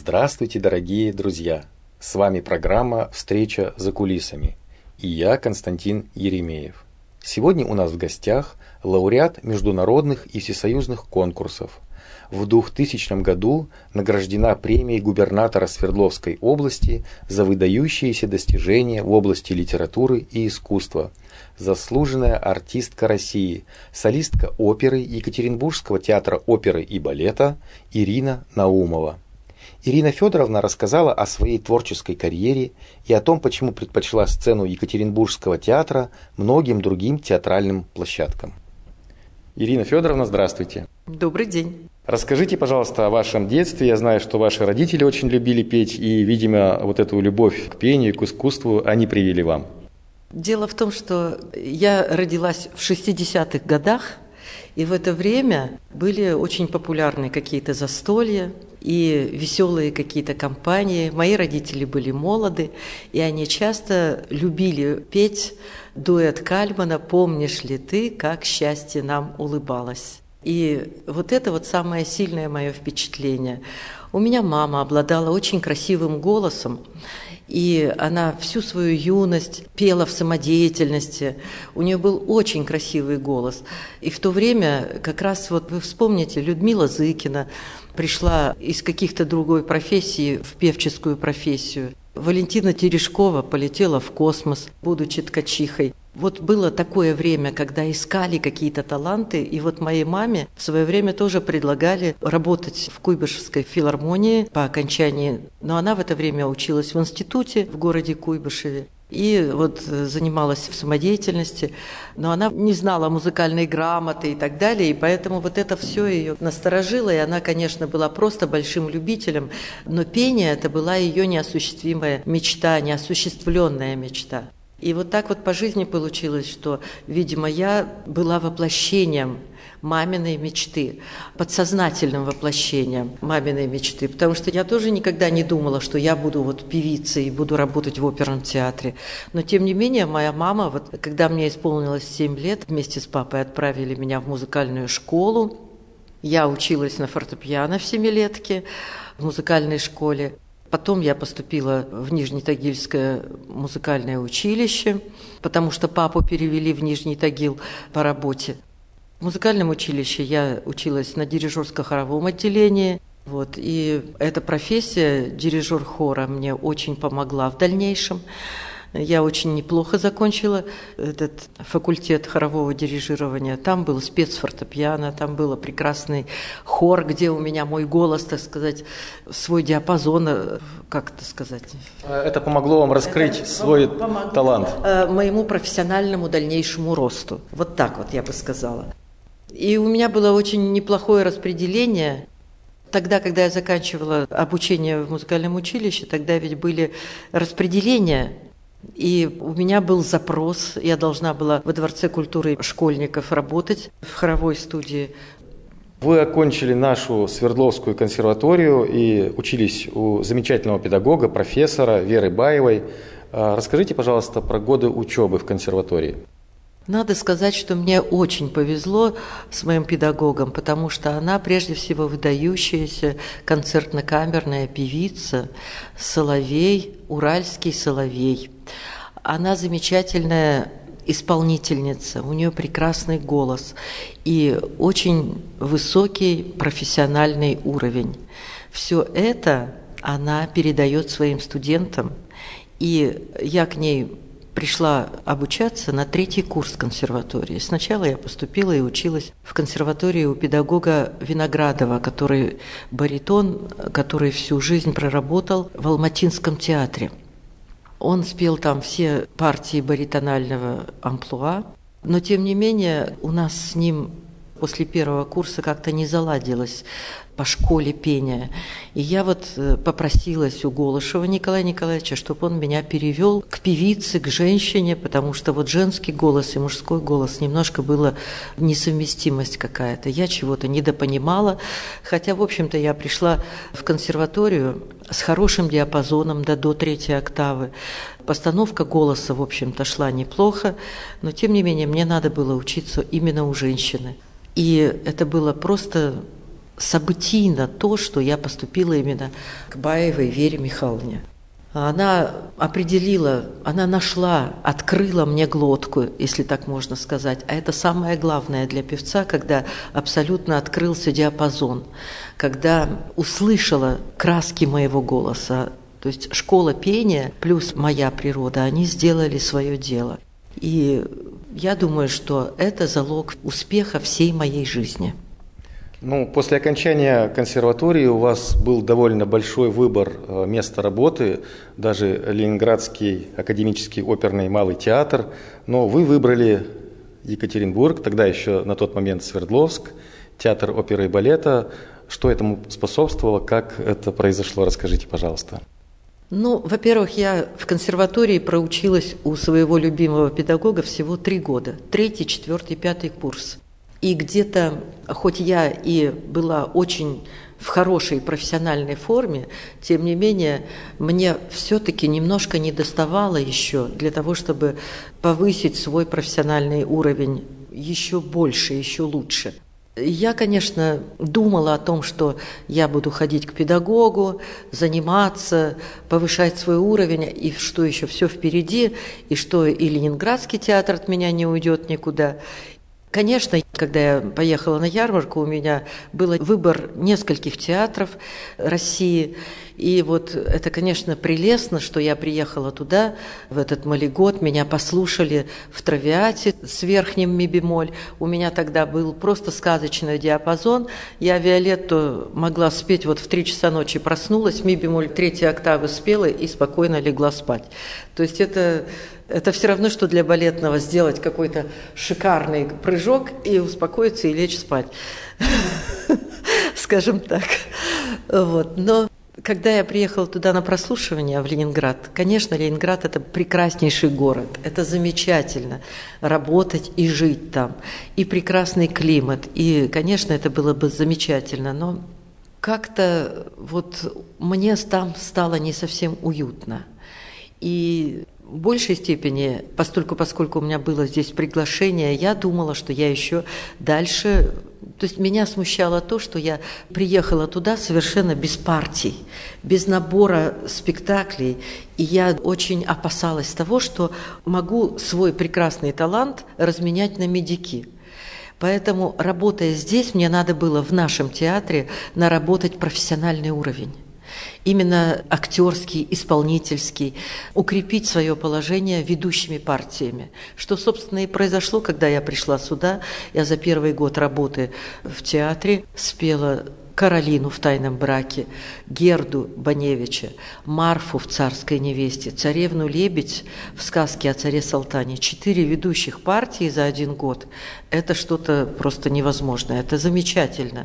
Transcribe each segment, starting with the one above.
Здравствуйте, дорогие друзья! С вами программа «Встреча за кулисами» и я, Константин Еремеев. Сегодня у нас в гостях лауреат международных и всесоюзных конкурсов. В 2000 году награждена премией губернатора Свердловской области за выдающиеся достижения в области литературы и искусства, заслуженная артистка России, солистка оперы Екатеринбургского театра оперы и балета Ирина Наумова. Ирина Федоровна рассказала о своей творческой карьере и о том, почему предпочла сцену Екатеринбургского театра многим другим театральным площадкам. Ирина Федоровна, здравствуйте. Добрый день. Расскажите, пожалуйста, о вашем детстве. Я знаю, что ваши родители очень любили петь, и, видимо, вот эту любовь к пению, к искусству они привили вам. Дело в том, что я родилась в 60-х годах, и в это время были очень популярны какие-то застолья и веселые какие-то компании. Мои родители были молоды, и они часто любили петь дуэт Кальмана «Помнишь ли ты, как счастье нам улыбалось». И вот это вот самое сильное мое впечатление. У меня мама обладала очень красивым голосом, и она всю свою юность пела в самодеятельности. У нее был очень красивый голос. И в то время, как раз вот вы вспомните, Людмила Зыкина пришла из каких-то другой профессии в певческую профессию. Валентина Терешкова полетела в космос, будучи ткачихой. Вот было такое время, когда искали какие-то таланты, и вот моей маме в свое время тоже предлагали работать в Куйбышевской филармонии по окончании, но она в это время училась в институте в городе Куйбышеве. И вот занималась в самодеятельности, но она не знала музыкальной грамоты и так далее, и поэтому вот это все ее насторожило, и она, конечно, была просто большим любителем, но пение – это была ее неосуществимая мечта, неосуществленная мечта. И вот так вот по жизни получилось, что, видимо, я была воплощением маминой мечты, подсознательным воплощением маминой мечты, потому что я тоже никогда не думала, что я буду вот певицей и буду работать в оперном театре. Но, тем не менее, моя мама, вот, когда мне исполнилось 7 лет, вместе с папой отправили меня в музыкальную школу. Я училась на фортепиано в 7-летке в музыкальной школе. Потом я поступила в Нижнетагильское музыкальное училище, потому что папу перевели в Нижний Тагил по работе. В музыкальном училище я училась на дирижерско-хоровом отделении. Вот, и эта профессия, дирижер хора, мне очень помогла в дальнейшем. Я очень неплохо закончила этот факультет хорового дирижирования. Там был спецфортепиано, там был прекрасный хор, где у меня мой голос, так сказать, свой диапазон, как это сказать. Это помогло вам раскрыть свой талант? Моему профессиональному дальнейшему росту. Вот так вот я бы сказала. И у меня было очень неплохое распределение. Тогда, когда я заканчивала обучение в музыкальном училище, тогда ведь были распределения. И у меня был запрос, я должна была во Дворце культуры школьников работать в хоровой студии. Вы окончили нашу Свердловскую консерваторию и учились у замечательного педагога, профессора Веры Баевой. Расскажите, пожалуйста, про годы учебы в консерватории. Надо сказать, что мне очень повезло с моим педагогом, потому что она прежде всего выдающаяся концертно-камерная певица, соловей, уральский соловей. Она замечательная исполнительница, у нее прекрасный голос и очень высокий профессиональный уровень. Все это она передает своим студентам, и я к ней пришла обучаться на 3-й курс консерватории. Сначала я поступила и училась в консерватории у педагога Виноградова, который баритон, который всю жизнь проработал в Алматинском театре. Он спел там все партии баритонального амплуа, но тем не менее у нас с ним после 1-го курса как-то не заладилось по школе пения. И я вот попросилась у Голышева Николая Николаевича, чтобы он меня перевел к певице, к женщине, потому что вот женский голос и мужской голос немножко было несовместимость какая-то. Я чего-то недопонимала, хотя, в общем-то, я пришла в консерваторию с хорошим диапазоном до 3-й октавы. Постановка голоса, в общем-то, шла неплохо, но, тем не менее, мне надо было учиться именно у женщины. И это было просто событийно то, что я поступила именно к Баевой Вере Михайловне. Она определила, она нашла, открыла мне глотку, если так можно сказать. А это самое главное для певца, когда абсолютно открылся диапазон, когда услышала краски моего голоса. То есть школа пения плюс моя природа, они сделали свое дело. И я думаю, что это залог успеха всей моей жизни. После окончания консерватории у вас был довольно большой выбор места работы, даже Ленинградский академический оперный малый театр, но вы выбрали Екатеринбург, тогда еще на тот момент Свердловск, театр оперы и балета. Что этому способствовало, как это произошло, расскажите, пожалуйста. Во-первых, я в консерватории проучилась у своего любимого педагога всего 3 года, 3-й, 4-й, 5-й курс. И где-то, хоть я и была очень в хорошей профессиональной форме, тем не менее, мне все-таки немножко недоставало еще для того, чтобы повысить свой профессиональный уровень еще больше, еще лучше. Я, конечно, думала о том, что я буду ходить к педагогу, заниматься, повышать свой уровень, и что еще все впереди, и что и Ленинградский театр от меня не уйдет никуда. Конечно, когда я поехала на ярмарку, у меня был выбор нескольких театров России. И вот это, конечно, прелестно, что я приехала туда, в этот молигот, меня послушали в травиате с верхним ми-бемоль. У меня тогда был просто сказочный диапазон. Я Виолетту могла спеть вот в 3 часа ночи, проснулась, ми-бемоль 3-й октавы спела и спокойно легла спать. То есть это все равно, что для балетного сделать какой-то шикарный прыжок и успокоиться и лечь спать, скажем так. Но когда я приехала туда на прослушивание, в Ленинград, конечно, Ленинград – это прекраснейший город, это замечательно работать и жить там, и прекрасный климат, и, конечно, это было бы замечательно, но как-то мне там стало не совсем уютно. И в большей степени, поскольку у меня было здесь приглашение, я думала, что я еще дальше... То есть меня смущало то, что я приехала туда совершенно без партий, без набора спектаклей. И я очень опасалась того, что могу свой прекрасный талант разменять на медики. Поэтому, работая здесь, мне надо было в нашем театре наработать профессиональный уровень. Именно актерский, исполнительский, укрепить свое положение ведущими партиями. Что, собственно, и произошло, когда я пришла сюда. Я за 1-й год работы в театре спела Каролину в «Тайном браке», Герду Баневича, Марфу в «Царской невесте», царевну-лебедь в сказке о царе Салтане. 4 ведущих партии за 1 год. Это что-то просто невозможное. Это замечательно.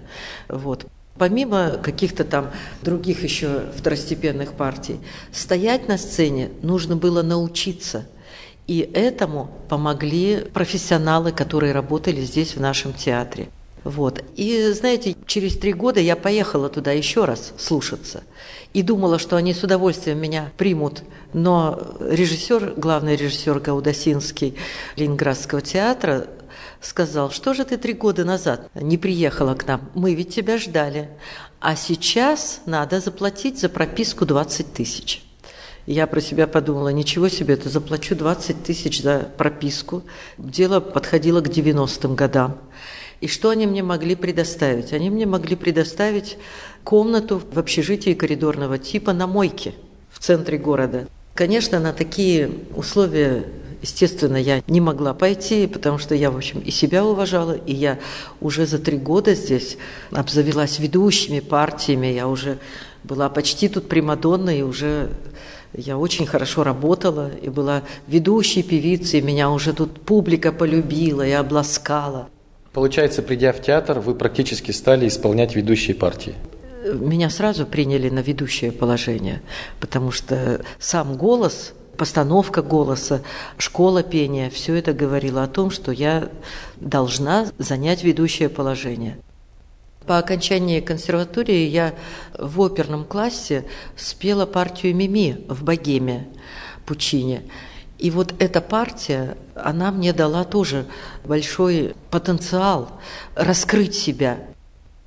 Помимо каких-то там других еще второстепенных партий, стоять на сцене нужно было научиться. И этому помогли профессионалы, которые работали здесь, в нашем театре. И, знаете, через 3 года я поехала туда еще раз слушаться. И думала, что они с удовольствием меня примут. Но главный режиссер Гаудасинский Ленинградского театра сказал: что же ты 3 года назад не приехала к нам? Мы ведь тебя ждали. А сейчас надо заплатить за прописку 20 тысяч. Я про себя подумала: ничего себе, это заплачу 20 тысяч за прописку. Дело подходило к 90-м годам. И что они мне могли предоставить? Они мне могли предоставить комнату в общежитии коридорного типа на мойке в центре города. Конечно, на такие условия, естественно, я не могла пойти, потому что я, в общем, и себя уважала, и я уже за 3 года здесь обзавелась ведущими партиями, я уже была почти тут примадонной, и уже я очень хорошо работала, и была ведущей певицей, меня уже тут публика полюбила и обласкала. Получается, придя в театр, вы практически стали исполнять ведущие партии? Меня сразу приняли на ведущее положение, потому что сам голос, постановка голоса, школа пения, все это говорило о том, что я должна занять ведущее положение. По окончании консерватории я в оперном классе спела партию «Мими» в «Богеме» Пуччини. И эта партия, она мне дала тоже большой потенциал раскрыть себя.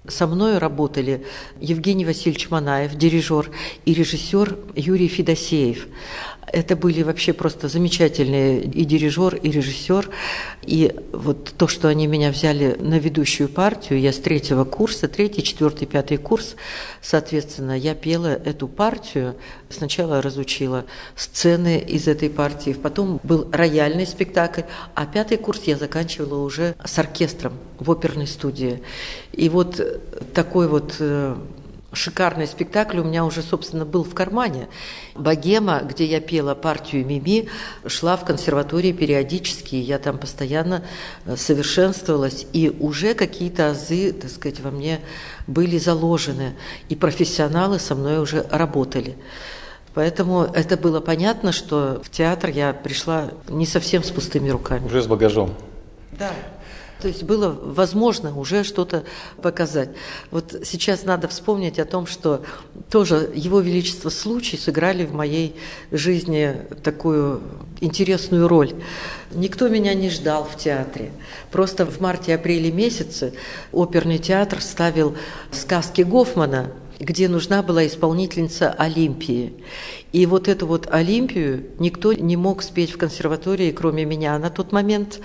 Со мной работали Евгений Васильевич Манаев, дирижер, и режиссер Юрий Федосеев. Это были вообще просто замечательные и дирижер, и режиссер. И вот то, что они меня взяли на ведущую партию, я с 3-го курса, 3-й, 4-й, 5-й курс, соответственно, я пела эту партию. Сначала разучила сцены из этой партии, потом был рояльный спектакль, а 5-й курс я заканчивала уже с оркестром в оперной студии. И вот такой вот шикарный спектакль у меня уже, собственно, был в кармане. «Богема», где я пела партию Мими, шла в консерватории периодически, я там постоянно совершенствовалась, и уже какие-то азы, так сказать, во мне были заложены, и профессионалы со мной уже работали. Поэтому это было понятно, что в театр я пришла не совсем с пустыми руками. Уже с багажом. Да. То есть было возможно уже что-то показать. Вот сейчас надо вспомнить о том, что тоже Его Величество случаи сыграли в моей жизни такую интересную роль. Никто меня не ждал в театре. Просто в марте-апреле месяце оперный театр ставил сказки Гофмана, где нужна была исполнительница Олимпии. И вот эту вот Олимпию никто не мог спеть в консерватории, кроме меня на тот момент.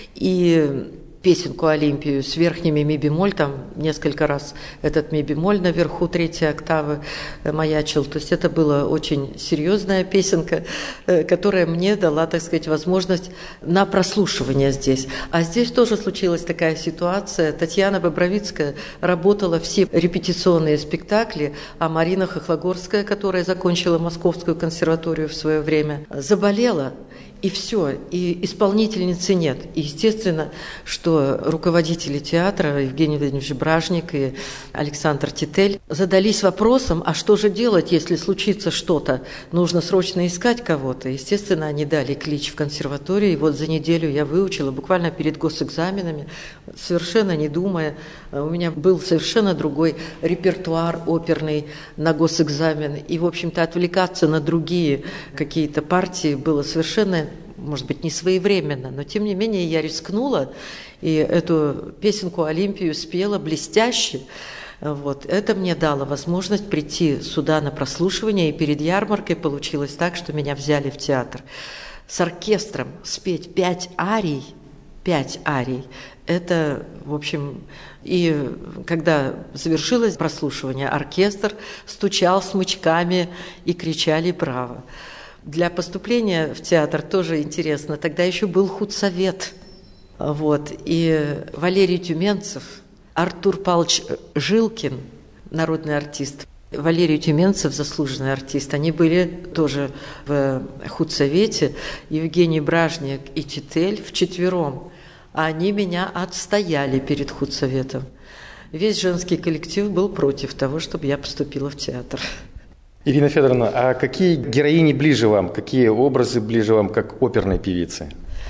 И песенку Олимпию с верхними ми-бемоль, там несколько раз этот ми-бемоль наверху 3-й октавы маячил. То есть это была очень серьезная песенка, которая мне дала, так сказать, возможность на прослушивание здесь. А здесь тоже случилась такая ситуация. Татьяна Бобровицкая работала все репетиционные спектакли, а Марина Хохлогорская, которая закончила Московскую консерваторию в свое время, заболела. И все, и исполнительницы нет. И естественно, что руководители театра, Евгений Владимирович Бражник и Александр Титель, задались вопросом, а что же делать, если случится что-то? Нужно срочно искать кого-то. Естественно, они дали клич в консерватории. И вот за неделю я выучила, буквально перед госэкзаменами, совершенно не думая. У меня был совершенно другой репертуар оперный на госэкзамен. И, в общем-то, отвлекаться на другие какие-то партии было совершенно, может быть, не своевременно, но тем не менее я рискнула и эту песенку Олимпию спела блестяще. Вот. Это мне дало возможность прийти сюда на прослушивание, и перед ярмаркой получилось так, что меня взяли в театр. С оркестром спеть 5 арий, это, в общем, и когда завершилось прослушивание, оркестр стучал смычками и кричали «Браво!». Для поступления в театр тоже интересно. Тогда еще был худсовет. Вот. И Валерий Тюменцев, Артур Павлович Жилкин, народный артист, Валерий Тюменцев, заслуженный артист, они были тоже в худсовете, Евгений Бражник и Титель вчетвером. А они меня отстояли перед худсоветом. Весь женский коллектив был против того, чтобы я поступила в театр. Ирина Федоровна, а какие героини ближе вам, какие образы ближе вам, как оперной певицы?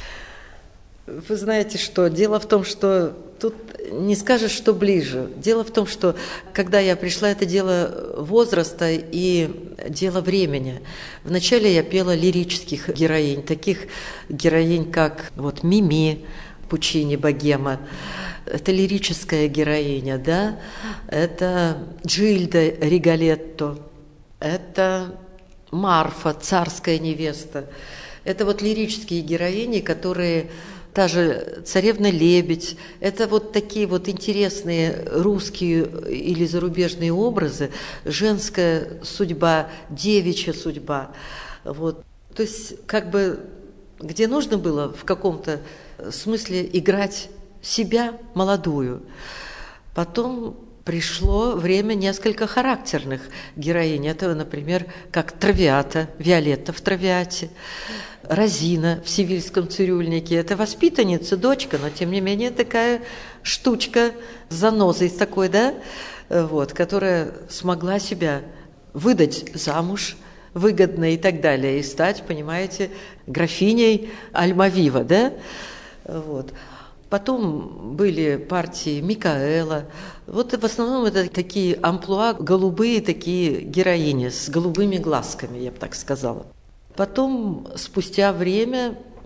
Вы знаете что, дело в том, что тут не скажешь, что ближе. Дело в том, что когда я пришла, это дело возраста и дело времени. Вначале я пела лирических героинь, таких героинь, как вот Мими, Пучини, «Богема». Это лирическая героиня, да? Это Джильда Риголетто. Это Марфа, царская невеста. Это вот лирические героини, которые... Та же «Царевна-лебедь». Это вот такие вот интересные русские или зарубежные образы. Женская судьба, девичья судьба. Вот. То есть как бы где нужно было в каком-то смысле играть себя молодую. Потом пришло время несколько характерных героинь. Это, например, как Травиата, Виолетта в «Травиате», Розина в «Севильском цирюльнике». Это воспитанница, дочка, но, тем не менее, такая штучка с занозой такой, да, вот, которая смогла себя выдать замуж выгодно и так далее, и стать, понимаете, графиней Альмавива, да, вот. Потом были партии Микаэла. Вот в основном это такие амплуа, голубые такие героини с голубыми глазками, я бы так сказала. Потом, спустя время,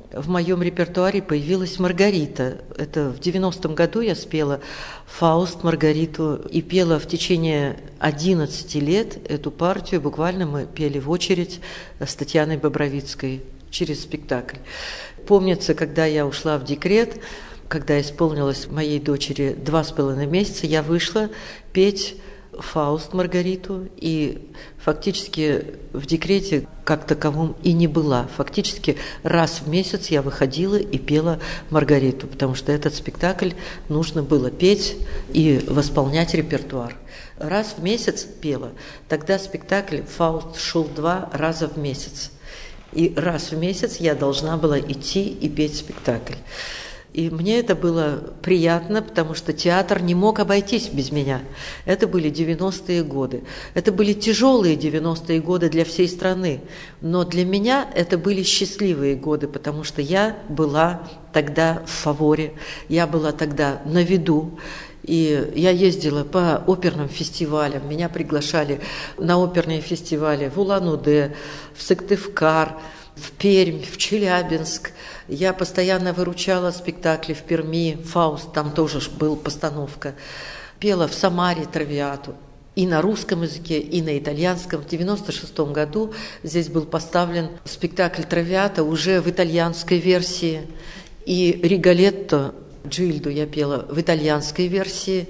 в моем репертуаре появилась Маргарита. Это в 90-м году я спела «Фауст», «Маргариту» и пела в течение 11 лет эту партию. Буквально мы пели в очередь с Татьяной Бобровицкой через спектакль. Помнится, когда я ушла в декрет, когда исполнилось моей дочери 2,5 месяца, я вышла петь «Фауст», Маргариту, и фактически в декрете как таковом и не была. Фактически раз в месяц я выходила и пела Маргариту, потому что этот спектакль нужно было петь и восполнять репертуар. Раз в месяц пела. Тогда спектакль «Фауст» шел 2 раза в месяц. И раз в месяц я должна была идти и петь спектакль. И мне это было приятно, потому что театр не мог обойтись без меня. Это были 90-е годы. Это были тяжелые 90-е годы для всей страны. Но для меня это были счастливые годы, потому что я была тогда в фаворе, я была тогда на виду. И я ездила по оперным фестивалям, меня приглашали на оперные фестивали в Улан-Удэ, в Сыктывкар, в Пермь, в Челябинск. Я постоянно выручала спектакли в Перми, «Фауст», там тоже была постановка. Пела в Самаре «Травиату». И на русском языке, и на итальянском. В 1996 году здесь был поставлен спектакль «Травиата» уже в итальянской версии. И «Риголетто», Джильду я пела в итальянской версии.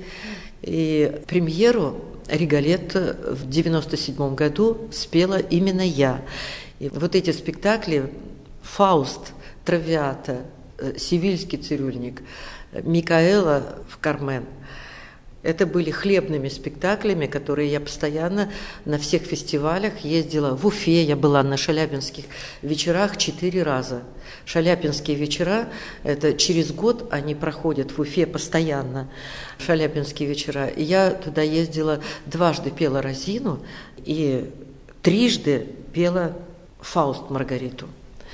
И премьеру «Риголетто» в 1997 году спела именно я. И вот эти спектакли «Фауст», «Травиата», «Севильский цирюльник», «Микаэла» в «Кармен» – это были хлебными спектаклями, которые я постоянно на всех фестивалях ездила. В Уфе я была на шаляпинских вечерах 4 раза. Шаляпинские вечера – это через год они проходят в Уфе постоянно, шаляпинские вечера. И я туда ездила, дважды пела «Розину» и трижды пела «Фауст», Маргариту.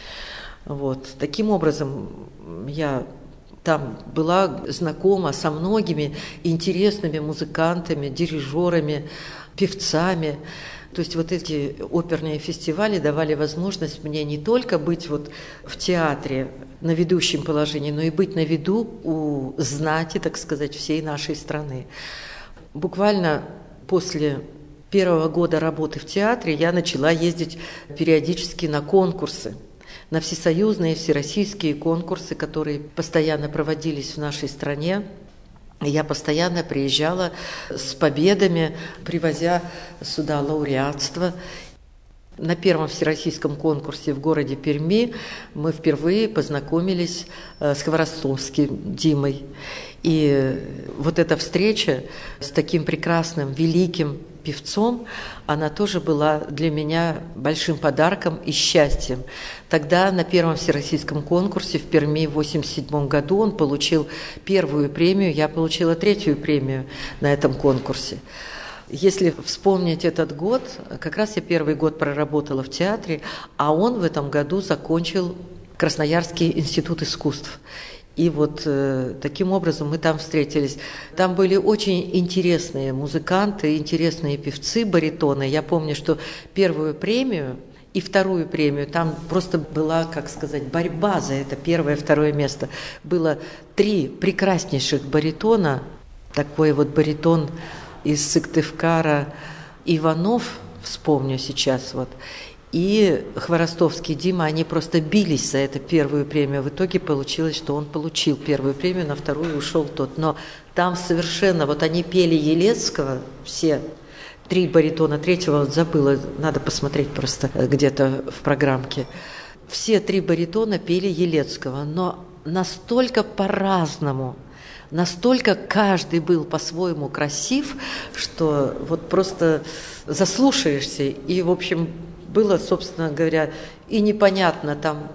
Вот. Таким образом, я там была знакома со многими интересными музыкантами, дирижерами, певцами. То есть вот эти оперные фестивали давали возможность мне не только быть вот в театре на ведущем положении, но и быть на виду у знати, так сказать, всей нашей страны. Буквально после первого года работы в театре я начала ездить периодически на конкурсы, на всесоюзные, всероссийские конкурсы, которые постоянно проводились в нашей стране. Я постоянно приезжала с победами, привозя сюда лауреатство. На первом всероссийском конкурсе в городе Перми мы впервые познакомились с Хворостовским Димой. И вот эта встреча с таким прекрасным, великим певцом, она тоже была для меня большим подарком и счастьем. Тогда на первом всероссийском конкурсе в Перми в 1987 году он получил первую премию, я получила третью премию на этом конкурсе. Если вспомнить этот год, как раз я первый год проработала в театре, а он в этом году закончил Красноярский институт искусств. И вот таким образом мы там встретились. Там были очень интересные музыканты, интересные певцы, баритоны. Я помню, что первую премию и вторую премию, там просто была, как сказать, борьба за это первое, второе место. Было 3 прекраснейших баритона. Такой вот баритон из Сыктывкара Иванов, вспомню сейчас вот, и Хворостовский Дима, они просто бились за эту первую премию. В итоге получилось, что он получил первую премию, на вторую ушел тот. Но там совершенно, вот они пели Елецкого, все 3 баритона, третьего вот забыла, надо посмотреть просто где-то в программке. Все 3 баритона пели Елецкого, но настолько по-разному, настолько каждый был по-своему красив, что вот просто заслушаешься и, в общем, было, собственно говоря, и непонятно, там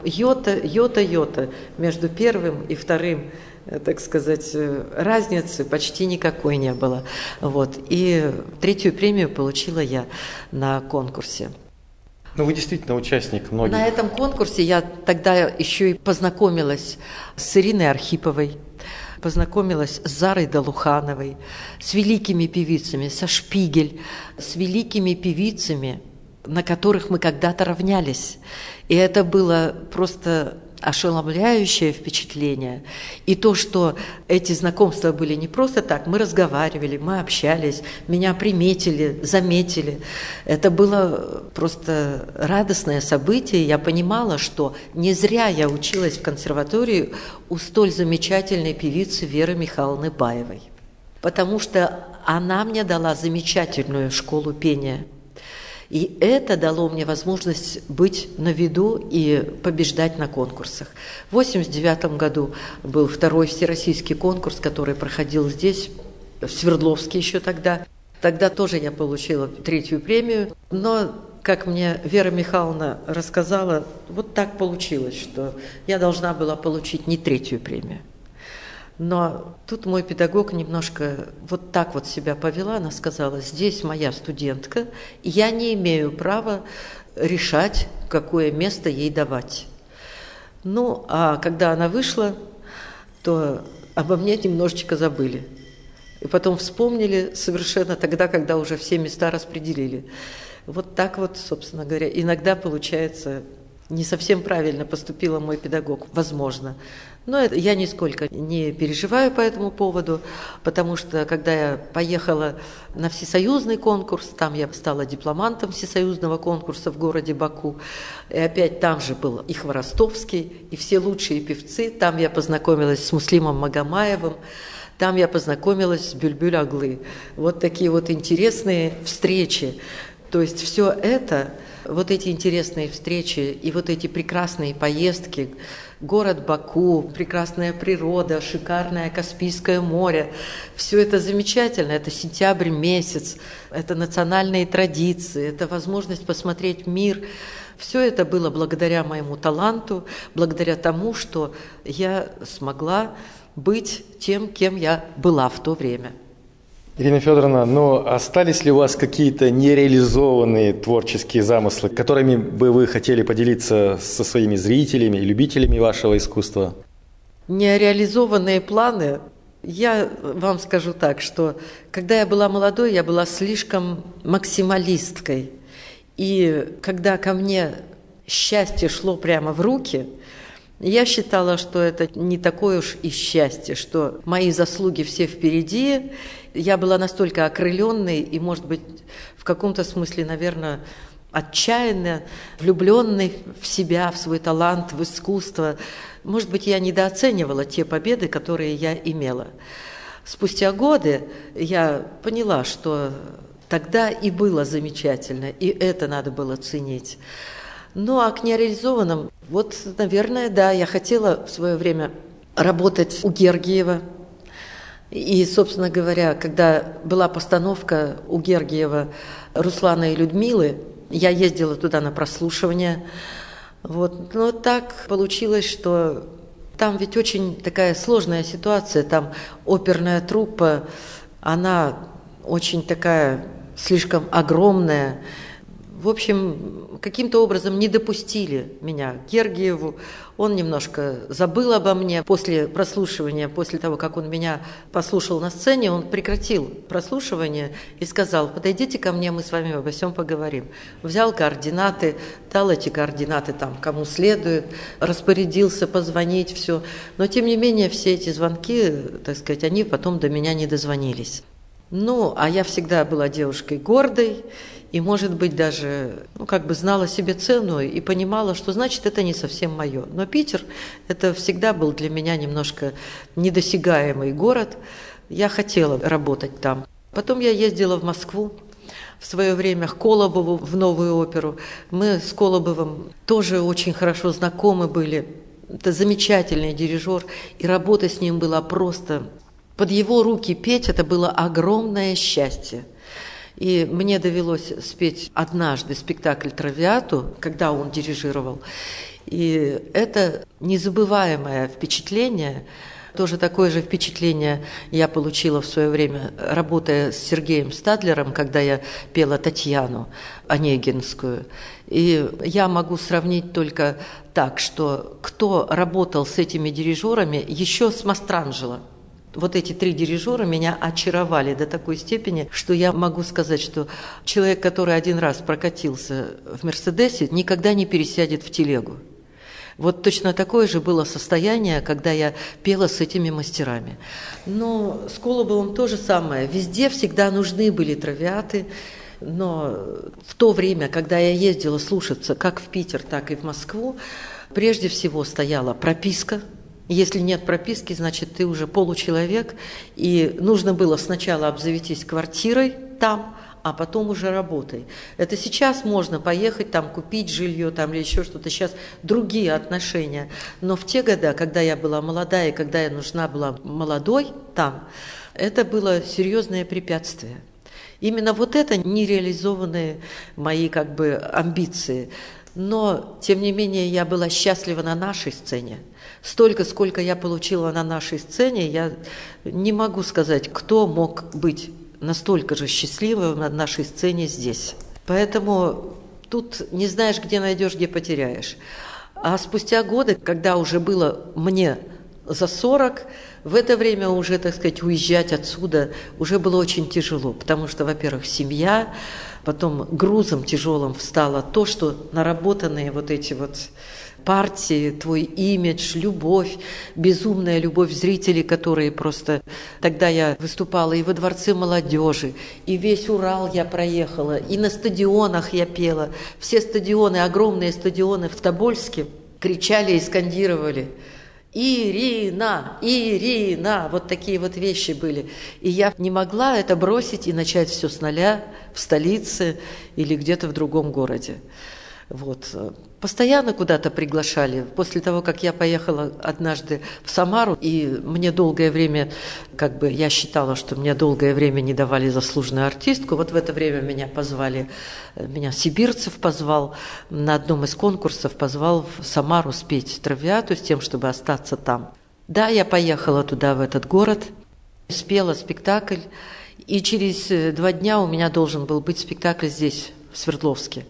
йота между первым и вторым, так сказать, разницы почти никакой не было. Вот. И третью премию получила я на конкурсе. Ну, вы действительно участник многих. На этом конкурсе я тогда еще и познакомилась с Ириной Архиповой, познакомилась с Зарой Долухановой, с великими певицами, со Шпигель, с великими певицами, на которых мы когда-то равнялись. И это было просто ошеломляющее впечатление. И то, что эти знакомства были не просто так, мы разговаривали, мы общались, меня приметили, заметили. Это было просто радостное событие. Я понимала, что не зря я училась в консерватории у столь замечательной певицы Веры Михайловны Баевой. Потому что она мне дала замечательную школу пения. И это дало мне возможность быть на виду и побеждать на конкурсах. В 1989 году был второй всероссийский конкурс, который проходил здесь, в Свердловске еще тогда. Тогда тоже я получила 3-ю премию. Но, как мне Вера Михайловна рассказала, вот так получилось, что я должна была получить не 3-ю премию. Но тут мой педагог немножко вот так вот себя повела. Она сказала: здесь моя студентка, и я не имею права решать, какое место ей давать. Ну, а когда она вышла, то обо мне немножечко забыли. И потом вспомнили совершенно тогда, когда уже все места распределили. Вот так вот, собственно говоря, иногда получается, не совсем правильно поступила мой педагог, возможно. Но я нисколько не переживаю по этому поводу, потому что, когда я поехала на всесоюзный конкурс, там я стала дипломантом всесоюзного конкурса в городе Баку, и опять там же был и Хворостовский, и все лучшие певцы, там я познакомилась с Муслимом Магомаевым, там я познакомилась с Бюльбюль Аглы. Вот такие вот интересные встречи. То есть все это, вот эти интересные встречи и вот эти прекрасные поездки, город Баку, прекрасная природа, шикарное Каспийское море, все это замечательно, это сентябрь месяц, это национальные традиции, это возможность посмотреть мир. Все это было благодаря моему таланту, благодаря тому, что я смогла быть тем, кем я была в то время. Ирина Федоровна, но остались ли у вас какие-то нереализованные творческие замыслы, которыми бы вы хотели поделиться со своими зрителями и любителями вашего искусства? Нереализованные планы, я вам скажу так, что когда я была молодой, я была слишком максималисткой. И когда ко мне счастье шло прямо в руки, я считала, что это не такое уж и счастье, что мои заслуги все впереди. Я была настолько окрыленной и, может быть, в каком-то смысле, наверное, отчаянно влюбленной в себя, в свой талант, в искусство. Может быть, я недооценивала те победы, которые я имела. Спустя годы я поняла, что тогда и было замечательно, и это надо было ценить. Ну, а к нереализованным, вот, наверное, да, я хотела в свое время работать у Гергиева. И, собственно говоря, когда была постановка у Гергиева Руслана и Людмилы, я ездила туда на прослушивание. Вот. Но так получилось, что там ведь очень такая сложная ситуация, там оперная труппа, она очень такая слишком огромная. В общем, каким-то образом не допустили меня к Гергиеву. Он немножко забыл обо мне после прослушивания, после того, как он меня послушал на сцене, он прекратил прослушивание и сказал: подойдите ко мне, мы с вами обо всем поговорим. Взял координаты, дал эти координаты там, кому следует, распорядился позвонить, все. Но, тем не менее, все эти звонки, так сказать, они потом до меня не дозвонились. Ну, а я всегда была девушкой гордой, и, может быть, даже знала себе цену и понимала, что, значит, это не совсем мое. Но Питер – это всегда был для меня немножко недосягаемый город. Я хотела работать там. Потом я ездила в Москву в свое время к Колобову в Новую оперу. Мы с Колобовым тоже очень хорошо знакомы были. Это замечательный дирижер, и работа с ним была просто… Под его руки петь – это было огромное счастье. И мне довелось спеть однажды спектакль «Травиату», когда он дирижировал. И это незабываемое впечатление. Тоже такое же впечатление я получила в свое время, работая с Сергеем Стадлером, когда я пела Татьяну Онегинскую. И я могу сравнить только так, что кто работал с этими дирижерами, еще с Мастранджело. Вот эти 3 дирижера меня очаровали до такой степени, что я могу сказать, что человек, который один раз прокатился в «Мерседесе», никогда не пересядет в телегу. Вот точно такое же было состояние, когда я пела с этими мастерами. Но с Колобовым то же самое. Везде всегда нужны были травиаты. Но в то время, когда я ездила слушаться как в Питер, так и в Москву, прежде всего стояла прописка. Если нет прописки, значит, ты уже получеловек, и нужно было сначала обзавестись квартирой там, а потом уже работой. Это сейчас можно поехать там, купить жилье там, или еще что-то. Сейчас другие отношения. Но в те годы, когда я была молодая, и когда я нужна была молодой там, это было серьезное препятствие. Именно вот это нереализованные мои амбиции. Но, тем не менее, я была счастлива на нашей сцене. Столько, сколько я получила на нашей сцене, я не могу сказать, кто мог быть настолько же счастливым на нашей сцене здесь. Поэтому тут не знаешь, где найдешь, где потеряешь. А спустя годы, когда уже было мне за 40, в это время уже, уезжать отсюда уже было очень тяжело, потому что, во-первых, семья, потом грузом тяжелым встало то, что наработанные вот эти партии, твой имидж, любовь, безумная любовь зрителей, которые просто... Тогда я выступала и во Дворце молодежи, и весь Урал я проехала, и на стадионах я пела. Все стадионы, огромные стадионы в Тобольске кричали и скандировали: «Ирина! Ирина!» Вот такие вещи были. И я не могла это бросить и начать все с нуля в столице или где-то в другом городе. Постоянно куда-то приглашали. После того, как я поехала однажды в Самару, и мне долгое время, я считала, что мне долгое время не давали заслуженную артистку, в это время меня позвали, меня Сибирцев позвал, на одном из конкурсов позвал в Самару спеть травиату с тем, чтобы остаться там. Да, я поехала туда, в этот город, спела спектакль, и через 2 дня у меня должен был быть спектакль здесь, в Свердловске.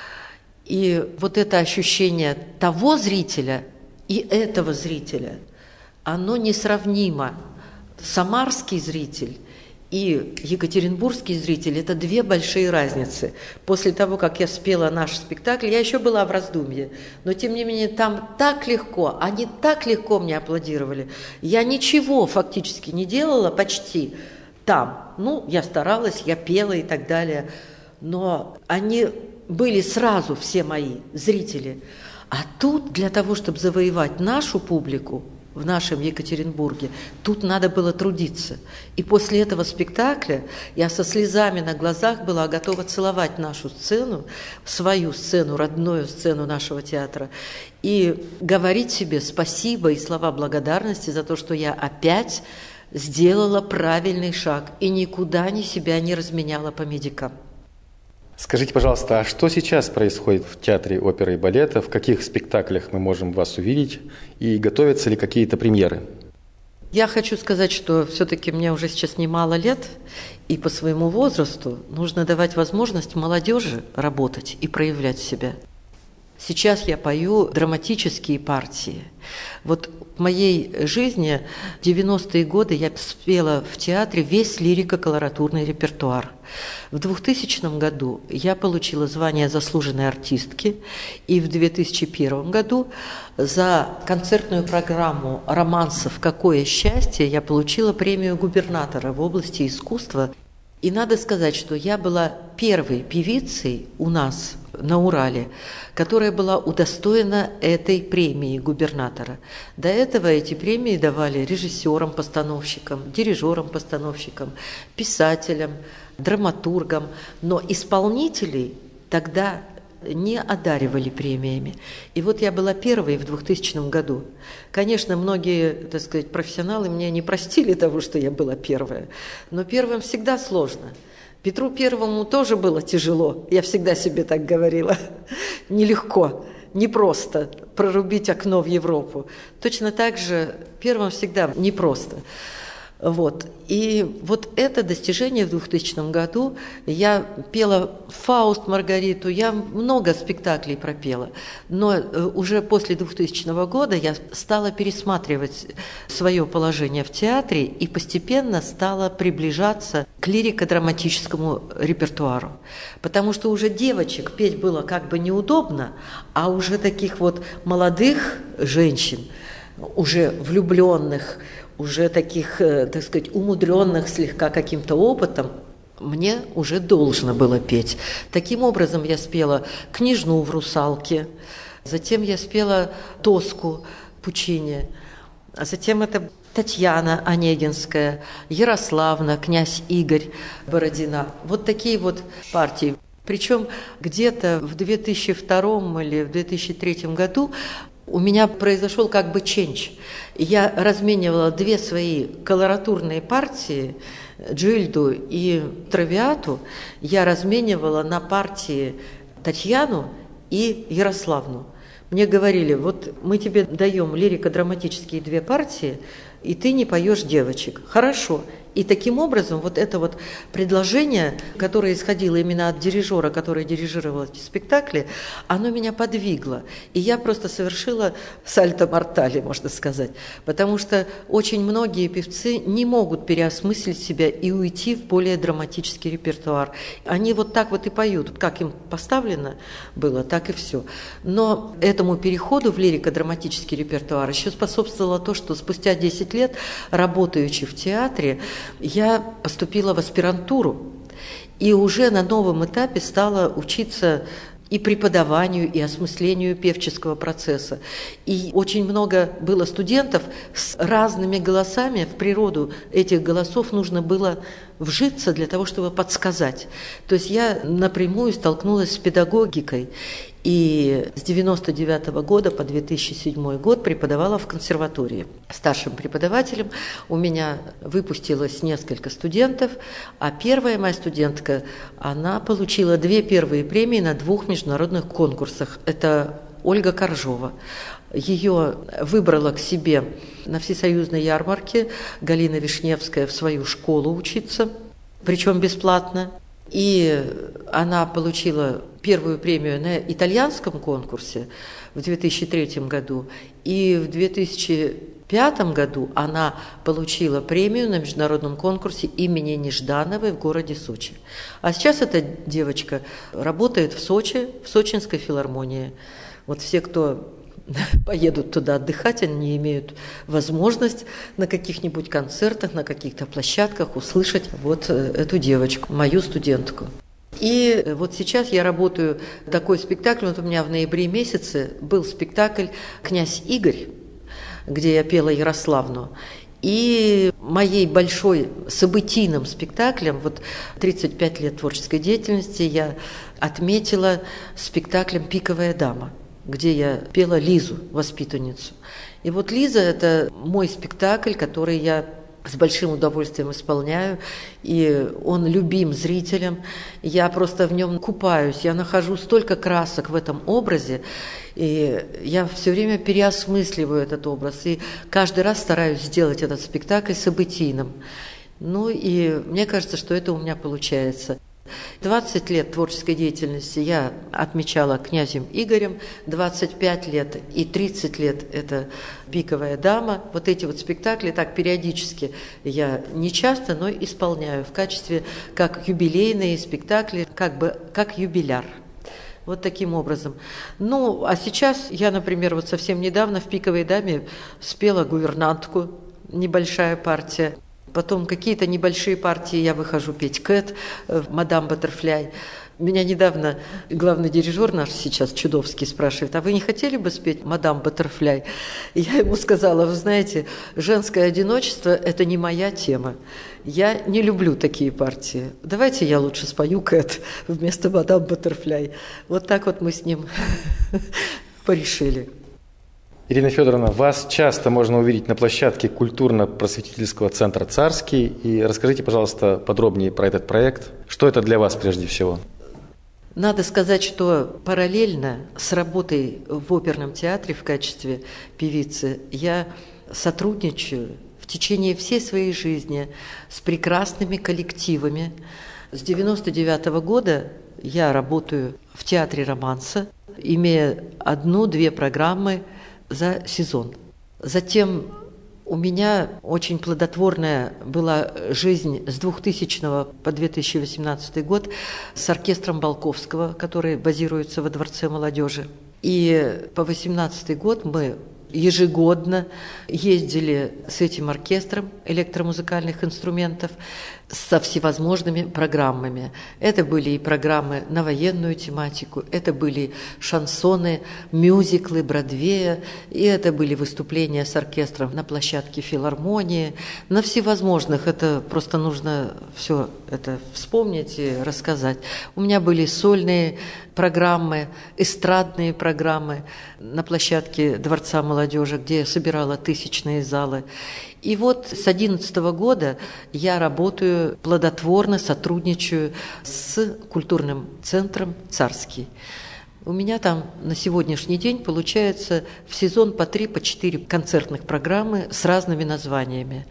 И это ощущение того зрителя и этого зрителя, оно несравнимо. Самарский зритель и екатеринбургский зритель – это 2 большие разницы. После того, как я спела наш спектакль, я еще была в раздумье, но тем не менее там так легко, они так легко мне аплодировали. Я ничего фактически не делала почти там. Я старалась, я пела и так далее, но они... были сразу все мои зрители. А тут для того, чтобы завоевать нашу публику в нашем Екатеринбурге, тут надо было трудиться. И после этого спектакля я со слезами на глазах была готова целовать нашу сцену, свою сцену, родную сцену нашего театра, и говорить себе спасибо и слова благодарности за то, что я опять сделала правильный шаг и никуда себя не разменяла по медикам. Скажите, пожалуйста, а что сейчас происходит в Театре оперы и балета? В каких спектаклях мы можем вас увидеть? И готовятся ли какие-то премьеры? Я хочу сказать, что все-таки мне уже сейчас немало лет, и по своему возрасту нужно давать возможность молодежи работать и проявлять себя. Сейчас я пою драматические партии. В моей жизни в 90-е годы я спела в театре весь лирико-колоратурный репертуар. В 2000 году я получила звание заслуженной артистки, и в 2001 году за концертную программу романсов «Какое счастье» я получила премию губернатора в области искусства. И надо сказать, что я была первой певицей у нас на Урале, которая была удостоена этой премии губернатора. До этого эти премии давали режиссерам-постановщикам, дирижерам-постановщикам, писателям, драматургам, но исполнителей тогда не одаривали премиями. И я была первой в 2000 году. Конечно, многие, профессионалы мне не простили того, что я была первая, но первым всегда сложно. Петру Первому тоже было тяжело, я всегда себе так говорила. Нелегко, непросто прорубить окно в Европу. Точно так же первым всегда непросто. Вот. И вот это достижение в 2000 году. Я пела «Фауст», «Маргариту», я много спектаклей пропела. Но уже после 2000 года я стала пересматривать свое положение в театре и постепенно стала приближаться к лирико-драматическому репертуару. Потому что уже девочек петь было как бы неудобно, а уже таких вот молодых женщин, уже влюбленных, уже таких, так сказать, умудренных слегка каким-то опытом, мне уже должно было петь. Таким образом я спела «Княжну в «Русалке», затем я спела «Тоску» Пучини, а затем это Татьяна Онегинская, Ярославна, князь Игорь Бородина. Вот такие вот партии. Причем где-то в 2002 или в 2003 году у меня произошел как бы ченч. Я разменивала две свои колоратурные партии, Джильду и Травиату, я разменивала на партии Татьяну и Ярославну. Мне говорили, вот мы тебе даем лирико-драматические две партии, и ты не поешь девочек. Хорошо. И таким образом вот это вот предложение, которое исходило именно от дирижера, который дирижировал эти спектакли, оно меня подвигло. И я просто совершила сальто-мортале, можно сказать. Потому что очень многие певцы не могут переосмыслить себя и уйти в более драматический репертуар. Они вот так вот и поют. Как им поставлено было, так и все. Но этому переходу в лирико-драматический репертуар еще способствовало то, что спустя 10 лет, работаючи в театре, я поступила в аспирантуру и уже на новом этапе стала учиться и преподаванию, и осмыслению певческого процесса. И очень много было студентов с разными голосами. В природу этих голосов нужно было вжиться для того, чтобы подсказать. То есть я напрямую столкнулась с педагогикой. И с 1999 года по 2007 год преподавала в консерватории. Старшим преподавателем у меня выпустилось несколько студентов, а первая моя студентка, она получила 2 первые премии на 2 международных конкурсах. Это Ольга Коржова. Ее выбрала к себе на всесоюзной ярмарке Галина Вишневская в свою школу учиться, причем бесплатно. И она получила первую премию на итальянском конкурсе в 2003 году. И в 2005 году она получила премию на международном конкурсе имени Неждановой в городе Сочи. А сейчас эта девочка работает в Сочи, в Сочинской филармонии. Вот все, кто поедут туда отдыхать, они имеют возможность на каких-нибудь концертах, на каких-то площадках услышать вот эту девочку, мою студентку. И вот сейчас я работаю такой спектакль, вот у меня в ноябре месяце был спектакль «Князь Игорь», где я пела Ярославну. И моей большой событийным спектаклем, вот 35 лет творческой деятельности, я отметила спектаклем «Пиковая дама», где я пела Лизу, воспитанницу. И вот Лиза – это мой спектакль, который я с большим удовольствием исполняю, и он любим зрителям. Я просто в нем купаюсь, я нахожу столько красок в этом образе, и я все время переосмысливаю этот образ, и каждый раз стараюсь сделать этот спектакль событийным. Ну и мне кажется, что это у меня получается. 20 лет творческой деятельности я отмечала князем Игорем, 25 лет и 30 лет – это «Пиковая дама». Вот эти вот спектакли так периодически я не часто, но исполняю в качестве как юбилейные спектакли, как юбиляр. Вот таким образом. Ну, а сейчас я, например, вот совсем недавно в «Пиковой даме» спела гувернантку, небольшая партия. Потом какие-то небольшие партии я выхожу петь Кэт, «Мадам Баттерфляй». Меня недавно главный дирижер наш сейчас, Чудовский, спрашивает, а вы не хотели бы спеть «Мадам Баттерфляй»? И я ему сказала, вы знаете, женское одиночество – это не моя тема. Я не люблю такие партии. Давайте я лучше спою Кэт вместо «Мадам Баттерфляй». Вот так вот мы с ним порешили. Ирина Федоровна, вас часто можно увидеть на площадке культурно-просветительского центра «Царский». И расскажите, пожалуйста, подробнее про этот проект. Что это для вас прежде всего? Надо сказать, что параллельно с работой в оперном театре в качестве певицы я сотрудничаю в течение всей своей жизни с прекрасными коллективами. С 1999 года я работаю в театре романса, имея 1-2 программы за сезон. Затем у меня очень плодотворная была жизнь с 2000 по 2018 год с оркестром Балковского, который базируется во Дворце молодежи. И по 2018 год мы ежегодно ездили с этим оркестром электромузыкальных инструментов со всевозможными программами. Это были и программы на военную тематику, это были шансоны, мюзиклы Бродвея, и это были выступления с оркестром на площадке филармонии, на всевозможных. Это просто нужно все это вспомнить и рассказать. У меня были сольные программы, эстрадные программы на площадке Дворца молодежи, где я собирала тысячные залы. И вот с 2011 года я работаю плодотворно, сотрудничаю с культурным центром «Царский». У меня там на сегодняшний день получается в сезон по 3-4 концертных программы с разными названиями.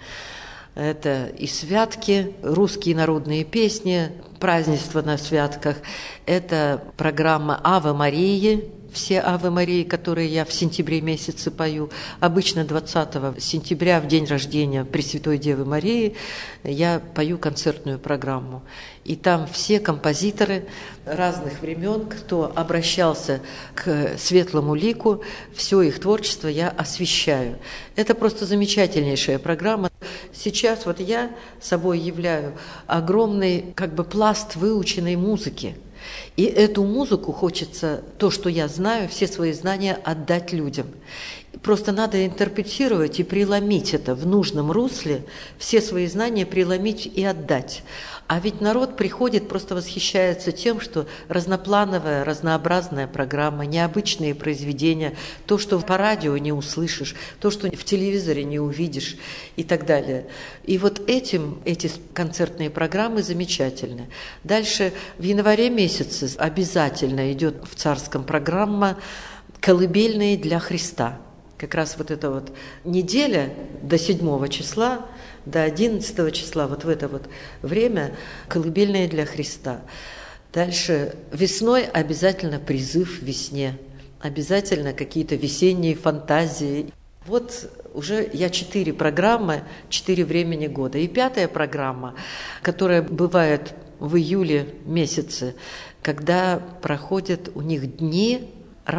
Это и святки, русские народные песни, празднества на святках. Это программа «Аве Марии», все «Аве Марии», которые я в сентябре месяце пою. Обычно 20 сентября, в день рождения Пресвятой Девы Марии, я пою концертную программу. И там все композиторы разных времен, кто обращался к светлому лику, все их творчество я освещаю. Это просто замечательнейшая программа. Сейчас вот я собой являю огромный пласт выученной музыки. И эту музыку хочется, то, что я знаю, все свои знания отдать людям. Просто надо интерпретировать и преломить это в нужном русле, все свои знания преломить и отдать. А ведь народ приходит, просто восхищается тем, что разноплановая, разнообразная программа, необычные произведения, то, что по радио не услышишь, то, что в телевизоре не увидишь и так далее. И вот эти концертные программы замечательны. Дальше в январе месяце обязательно идет в Царском программа «Колыбельные для Христа». Как раз вот эта вот неделя до 7 числа, до 11 числа, вот в это вот время колыбельные для Христа. Дальше весной обязательно призыв весне, обязательно какие-то весенние фантазии. Вот уже я 4 программы, 4 времени года. И 5-я программа, которая бывает в июле месяце, когда проходят у них дни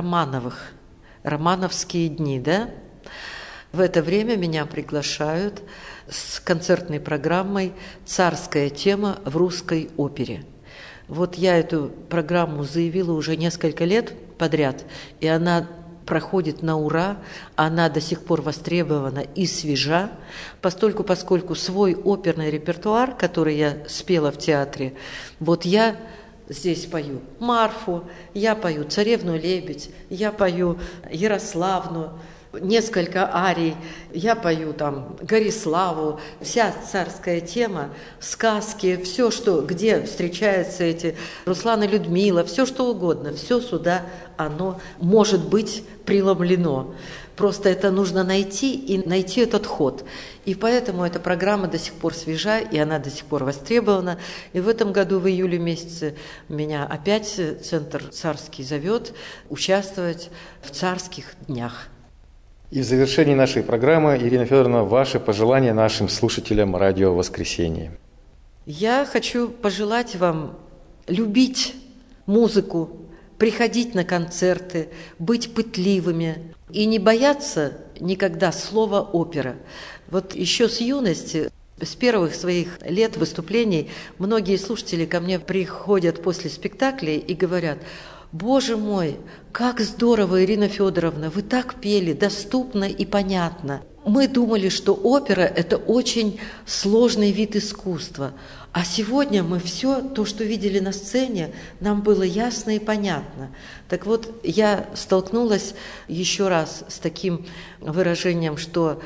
романовские дни, да? В это время меня приглашают с концертной программой «Царская тема в русской опере». Вот я эту программу заявила уже несколько лет подряд, и она проходит на ура, она до сих пор востребована и свежа, поскольку свой оперный репертуар, который я спела в театре, вот я здесь пою Марфу, я пою Царевну-лебедь, я пою Ярославну, несколько арий, я пою там Гориславу, вся царская тема, сказки, все, где встречаются эти Руслан и Людмила, все что угодно, все сюда оно может быть преломлено. Просто это нужно найти этот ход. И поэтому эта программа до сих пор свежа, и она до сих пор востребована. И в этом году, в июле месяце, меня опять Центр Царский зовет участвовать в царских днях. И в завершении нашей программы, Ирина Федоровна, ваши пожелания нашим слушателям радио «Воскресенье». Я хочу пожелать вам любить музыку, приходить на концерты, быть пытливыми и не бояться никогда слова «опера». Вот еще с юности, с первых своих лет выступлений, многие слушатели ко мне приходят после спектаклей и говорят: «Боже мой, как здорово, Ирина Федоровна, вы так пели, доступно и понятно. Мы думали, что опера – это очень сложный вид искусства, а сегодня мы все то, что видели на сцене, нам было ясно и понятно». Так вот, я столкнулась еще раз с таким выражением, что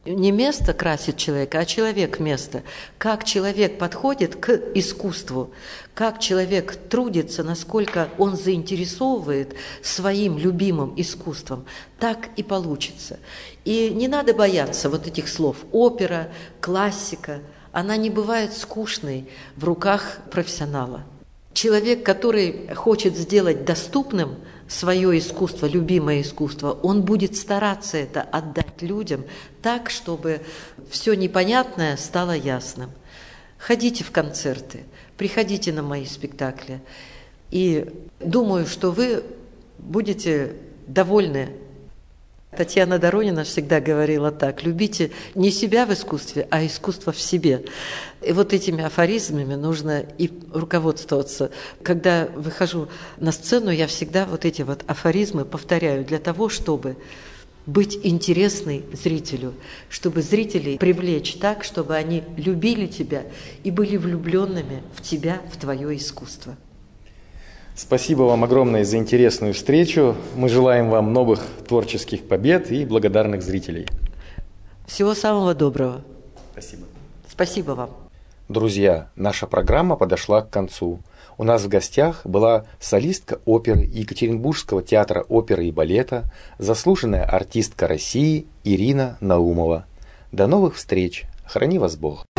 Не место красит человека, а человек место. Как человек подходит к искусству, как человек трудится, насколько он заинтересовывает своим любимым искусством, так и получится. И не надо бояться вот этих слов. Опера, классика, она не бывает скучной в руках профессионала. Человек, который хочет сделать доступным свое искусство, любимое искусство, он будет стараться это отдать людям так, чтобы все непонятное стало ясным. Ходите в концерты, приходите на мои спектакли. И думаю, что вы будете довольны. Татьяна Доронина всегда говорила так: любите не себя в искусстве, а искусство в себе. И вот этими афоризмами нужно и руководствоваться. Когда выхожу на сцену, я всегда вот эти вот афоризмы повторяю для того, чтобы быть интересной зрителю, чтобы зрителей привлечь так, чтобы они любили тебя и были влюбленными в тебя, в твое искусство. Спасибо вам огромное за интересную встречу. Мы желаем вам новых творческих побед и благодарных зрителей. Всего самого доброго. Спасибо. Спасибо вам. Друзья, наша программа подошла к концу. У нас в гостях была солистка оперы Екатеринбургского театра оперы и балета, заслуженная артистка России Ирина Наумова. До новых встреч. Храни вас Бог.